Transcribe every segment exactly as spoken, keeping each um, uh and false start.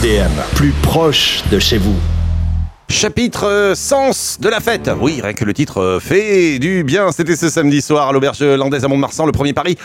D M, plus proche de chez vous. Chapitre euh, Sens de la fête. Oui, rien que le titre euh, fait du bien. C'était ce samedi soir à l'auberge landaise à Mont-de-Marsan. Le premier pari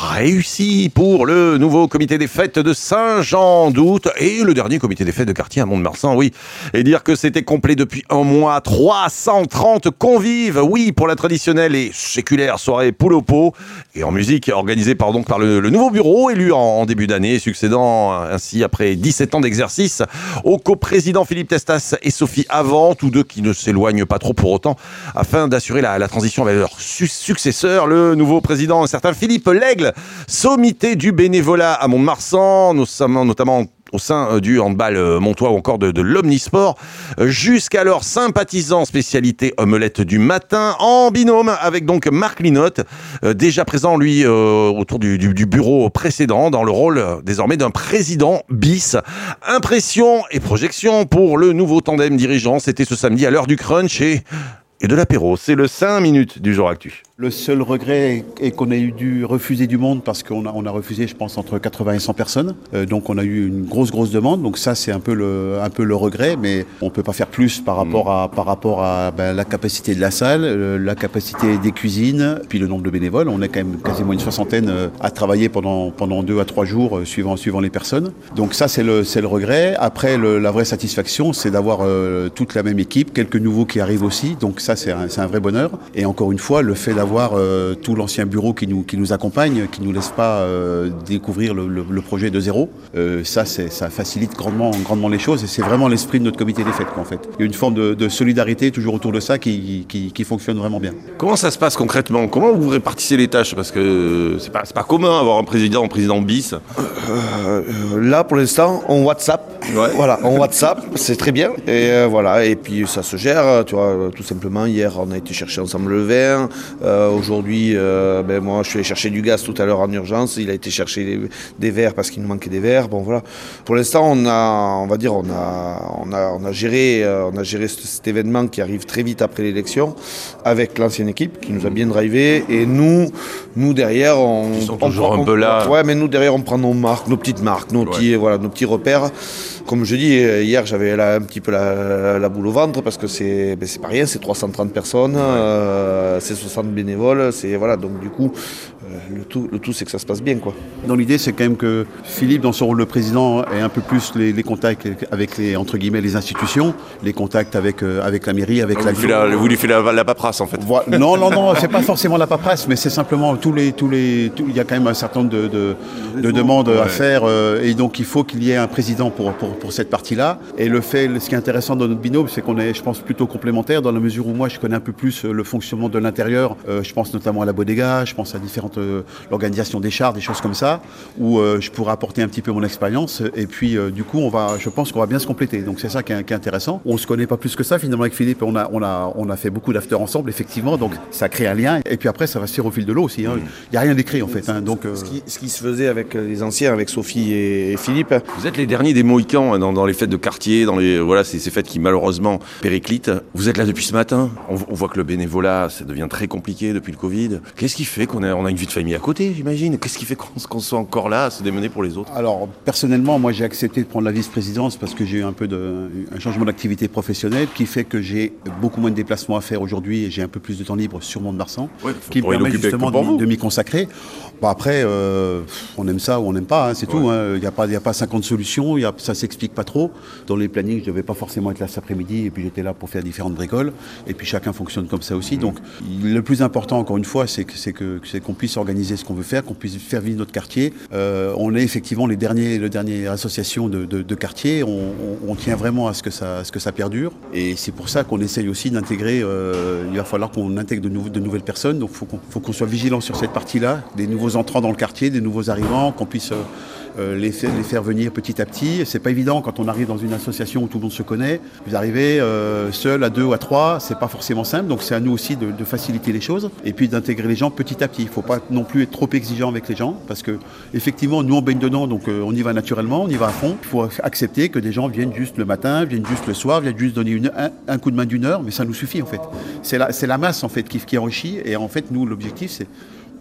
réussi pour le nouveau comité des fêtes de Saint-Jean d'Août et le dernier comité des fêtes de quartier à Mont-de-Marsan. Oui, et dire que c'était complet depuis un mois. trois cent trente convives. Oui, pour la traditionnelle et séculaire soirée poule au pot et en musique organisée par, donc, par le, le nouveau bureau élu en, en début d'année, succédant ainsi après dix-sept ans d'exercice aux coprésidents Philippe Testas et Sophie Avant, tous deux qui ne s'éloignent pas trop pour autant, afin d'assurer la, la transition avec leur su- successeur, le nouveau président, un certain Philippe Lègle, sommité du bénévolat à Mont-de-Marsan, notamment, notamment au sein du handball montois ou encore de, de l'omnisport, jusqu'alors sympathisant spécialité omelette du matin, en binôme avec donc Marc Linotte, euh, déjà présent lui euh, autour du, du, du bureau précédent, dans le rôle euh, désormais d'un président bis. Impression et projection pour le nouveau tandem dirigeant, c'était ce samedi à l'heure du crunch et, et de l'apéro. C'est le cinq minutes du jour actu. Le seul regret est qu'on ait dû refuser du monde parce qu'on a, on a refusé, je pense, entre quatre-vingts et cent personnes. Euh, donc on a eu une grosse, grosse demande. Donc ça, c'est un peu le, un peu le regret, mais on peut pas faire plus par rapport à, par rapport à ben, la capacité de la salle, euh, la capacité des cuisines, puis le nombre de bénévoles. On est quand même quasiment une soixantaine euh, à travailler pendant, pendant deux à trois jours, euh, suivant, suivant les personnes. Donc ça, c'est le, c'est le regret. Après, le, la vraie satisfaction, c'est d'avoir euh, toute la même équipe, quelques nouveaux qui arrivent aussi. Donc ça, c'est un, c'est un vrai bonheur. Et encore une fois, le fait d'avoir Avoir euh, tout l'ancien bureau qui nous, qui nous accompagne, qui ne nous laisse pas euh, découvrir le, le, le projet de zéro. Euh, ça, c'est, ça facilite grandement, grandement les choses et c'est vraiment l'esprit de notre comité des fêtes, quoi, en fait. Il y a une forme de, de solidarité toujours autour de ça qui, qui, qui fonctionne vraiment bien. Comment ça se passe concrètement ? Comment vous répartissez les tâches ? Parce que c'est pas, c'est pas commun avoir un président, un président bis. Euh, euh, là, pour l'instant, on WhatsApp. Ouais. Voilà, on WhatsApp, c'est très bien. Et euh, voilà, et puis ça se gère, tu vois, tout simplement. Hier, on a été chercher ensemble le vin. Euh, Aujourd'hui, euh, ben moi, je suis allé chercher du gaz tout à l'heure en urgence. Il a été chercher des, des verres parce qu'il nous manquait des verres. Bon, voilà. Pour l'instant, on a, on va dire, on a, on a, on a géré, euh, on a géré cet, cet événement qui arrive très vite après l'élection avec l'ancienne équipe qui nous a bien drivé. Et nous, nous derrière, on, Ils sont on toujours prend, un peu là. On, ouais, mais nous derrière, on prend nos marques, nos petites marques, nos petits, ouais. voilà, nos petits repères. Comme je dis, hier j'avais là un petit peu la, la, la boule au ventre parce que c'est, ben c'est pas rien, c'est trois cent trente personnes, ouais. euh, c'est soixante bénévoles, c'est voilà, donc du coup euh, le tout, le tout c'est que ça se passe bien, quoi. Dans l'idée, c'est quand même que Philippe, dans son rôle de président, ait un peu plus les, les contacts avec les, entre guillemets, les institutions, les contacts avec, euh, avec la mairie, avec vous la... Lui fait la vous lui faites la, la paperasse en fait. Voilà. Non, non, non, c'est pas forcément la paperasse, mais c'est simplement tous les, tous les, tout, il y a quand même un certain nombre de, de, de demandes ouais. à faire, euh, et donc il faut qu'il y ait un président pour, pour, pour cette partie-là. Et le fait, ce qui est intéressant dans notre binôme, c'est qu'on est, je pense, plutôt complémentaires dans la mesure où moi, je connais un peu plus le fonctionnement de l'intérieur. Euh, je pense notamment à la bodega, je pense à différentes, euh, l'organisation des chars, des choses comme ça, où euh, je pourrais apporter un petit peu mon expérience. Et puis, euh, du coup, on va, je pense qu'on va bien se compléter. Donc, c'est ça qui est, qui est intéressant. On se connaît pas plus que ça, finalement, avec Philippe. On a, on a, on a fait beaucoup d'after ensemble, effectivement. Donc, ça crée un lien. Et puis après, ça va se faire au fil de l'eau aussi. Hein. Il n'y a rien d'écrit, en fait. Hein. Donc, euh... ce, qui, ce qui se faisait avec les anciens, avec Sophie et, et Philippe. Vous êtes les derniers des Mohicans dans, dans les fêtes de quartier, dans les voilà ces, ces fêtes qui malheureusement périclitent. Vous êtes là depuis ce matin. On, on voit que le bénévolat, ça devient très compliqué depuis le Covid. Qu'est-ce qui fait qu'on a, on a une vie de famille à côté, j'imagine ? Qu'est-ce qui fait qu'on, qu'on soit encore là à se démener pour les autres ? Alors personnellement, moi j'ai accepté de prendre la vice-présidence parce que j'ai eu un peu de un changement d'activité professionnelle qui fait que j'ai beaucoup moins de déplacements à faire aujourd'hui et j'ai un peu plus de temps libre sur Mont-de-Marsan, ouais, qui me permet justement de, de m'y consacrer. Bon après, euh, on aime ça ou on n'aime pas, hein, c'est ouais. tout. Hein. Il n'y a pas, il y a pas cinquante solutions. Il y a, ça s'explique pas trop. Dans les plannings, je devais pas forcément être là cet après-midi et puis j'étais là pour faire différentes bricoles et puis chacun fonctionne comme ça aussi. Mmh. Donc le plus important encore une fois c'est que c'est que c'est qu'on puisse organiser ce qu'on veut faire, qu'on puisse faire vivre notre quartier. Euh, on est effectivement les derniers le dernier association de, de, de quartier. On, on, on tient vraiment à ce que ça à ce que ça perdure et c'est pour ça qu'on essaye aussi d'intégrer. Euh, il va falloir qu'on intègre de, nou- de nouvelles personnes. Donc faut qu'on faut qu'on soit vigilant sur cette partie-là, des nouveaux entrants dans le quartier, des nouveaux arrivants, qu'on puisse euh, Euh, les, faire, les faire venir petit à petit. C'est pas évident quand on arrive dans une association où tout le monde se connaît. Vous arrivez euh, seul, à deux ou à trois, c'est pas forcément simple. Donc c'est à nous aussi de, de faciliter les choses et puis d'intégrer les gens petit à petit. Il faut pas non plus être trop exigeant avec les gens parce que effectivement nous on baigne dedans, donc euh, on y va naturellement, on y va à fond. Il faut accepter que des gens viennent juste le matin, viennent juste le soir, viennent juste donner une, un, un coup de main d'une heure, mais ça nous suffit en fait. C'est la, c'est la masse en fait qui, qui enrichit et en fait nous l'objectif c'est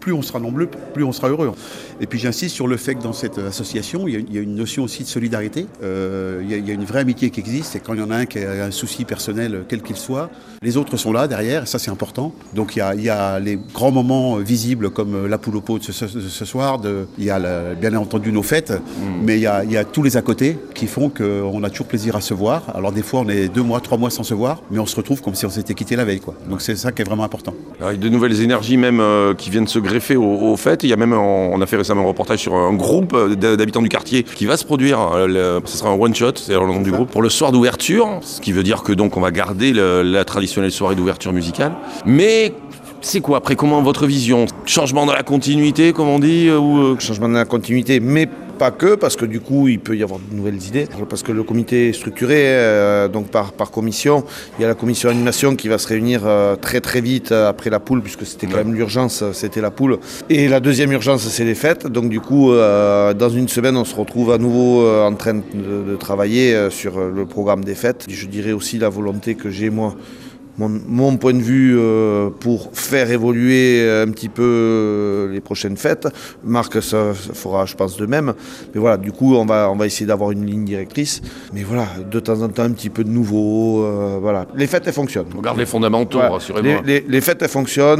plus on sera nombreux, plus on sera heureux. Et puis j'insiste sur le fait que dans cette association, il y a, il y a une notion aussi de solidarité. Euh, il, y a, il y a une vraie amitié qui existe. Et quand il y en a un qui a un souci personnel, quel qu'il soit, les autres sont là derrière. Et ça, c'est important. Donc il y a, il y a les grands moments visibles comme la poule au pot de ce, de ce soir. De, il y a le, bien entendu nos fêtes, mmh. mais il y, a, il y a tous les à côté qui font qu'on a toujours plaisir à se voir. Alors des fois, on est deux mois, trois mois sans se voir, mais on se retrouve comme si on s'était quitté la veille, quoi. Donc c'est ça qui est vraiment important. Alors, il y a de nouvelles énergies même euh, qui viennent se greffer aux, aux fêtes. Il y a même, on a fait récemment un reportage sur un groupe d'habitants du quartier qui va se produire. Le, ce sera un one shot, c'est le nom du groupe, pour le soir d'ouverture, ce qui veut dire que donc on va garder le, la traditionnelle soirée d'ouverture musicale. Mais c'est quoi après, comment votre vision? Changement dans la continuité, comme on dit ou... Changement dans la continuité, mais pas que, parce que du coup il peut y avoir de nouvelles idées, parce que le comité est structuré euh, donc par, par commission. Il y a la commission animation qui va se réunir euh, très très vite après la poule, puisque c'était quand même l'urgence, c'était la poule. Et la deuxième urgence, c'est les fêtes. Donc du coup euh, dans une semaine on se retrouve à nouveau euh, en train de, de travailler euh, sur le programme des fêtes. Je dirais aussi la volonté que j'ai moi, Mon, mon point de vue euh, pour faire évoluer un petit peu euh, les prochaines fêtes. Marc, ça, ça fera, je pense, de même. Mais voilà, du coup, on va, on va essayer d'avoir une ligne directrice. Mais voilà, de temps en temps, un petit peu de nouveau. Euh, voilà. Les fêtes, elles fonctionnent. On garde les fondamentaux, ouais, rassurez-moi. Les, les, les fêtes, elles fonctionnent.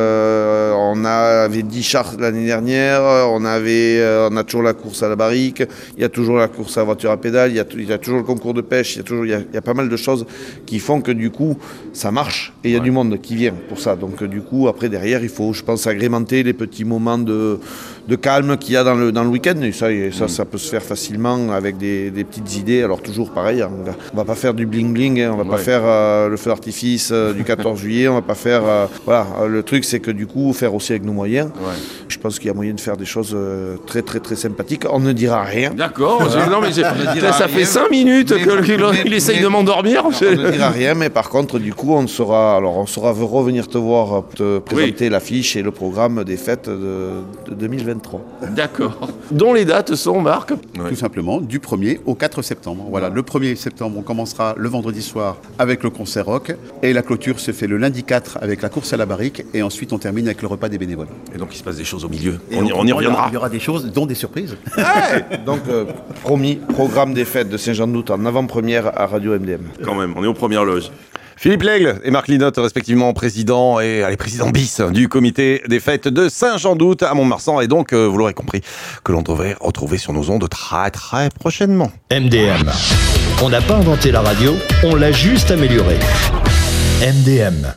Euh, on avait dix chars l'année dernière. On, avait, euh, on a toujours la course à la barrique. Il y a toujours la course à la voiture à pédale. Il y a, il y a toujours le concours de pêche. Il y a, toujours, il y a, il y a pas mal de choses qui font que, du coup, ça marche et il y a ouais. du monde qui vient pour ça. Donc du coup, après, derrière, il faut, je pense, agrémenter les petits moments de, de calme qu'il y a dans le, dans le week-end. Et ça, et ça, mmh. ça peut se faire facilement avec des, des petites idées. Alors toujours pareil, on va, on va pas faire du bling-bling, hein, on va ouais. pas faire euh, le feu d'artifice euh, du quatorze juillet, on va pas faire... Euh, voilà, le truc, c'est que du coup, faire aussi avec nos moyens. Ouais. Je pense qu'il y a moyen de faire des choses euh, très, très, très sympathiques. On ne dira rien. D'accord. non, mais ça rien. fait cinq minutes qu'il essaye mais, de m'endormir. On ne dira rien, mais par contre, du coup, on saura, alors on saura revenir te voir, te présenter oui. l'affiche et le programme des fêtes de, de deux mille vingt-trois. D'accord. Dont les dates sont, Marc ? Ouais. Tout simplement, du premier au quatre septembre. Voilà, le premier septembre, on commencera le vendredi soir avec le concert rock et la clôture se fait le lundi quatre avec la course à la barrique et ensuite on termine avec le repas des bénévoles. Et donc il se passe des choses au milieu. On y, on y reviendra. Il y aura des choses, dont des surprises. Ouais. Donc euh, promis, programme des fêtes de Saint-Jean-de-Doute en avant-première à Radio M D M. Quand même, on est aux premières loges. Philippe Lègle et Marc Linotte, respectivement président et allez, président bis du comité des fêtes de Saint-Jean-d'Août à Mont-de-Marsan. Et donc, euh, vous l'aurez compris, que l'on devrait retrouver sur nos ondes très très prochainement. M D M. On n'a pas inventé la radio, on l'a juste améliorée. M D M.